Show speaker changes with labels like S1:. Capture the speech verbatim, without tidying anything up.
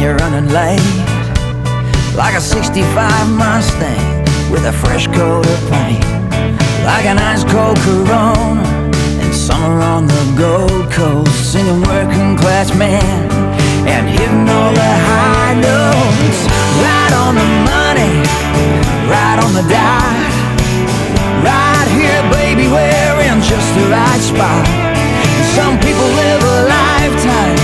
S1: you're running late, like a sixty-five Mustang with a fresh coat of paint, like an ice-cold Corona in summer on the Gold Coast, singing working class man and hitting all the high notes. Right on the money, right on the dot, right here, baby, we're in just the right spot. Some people live a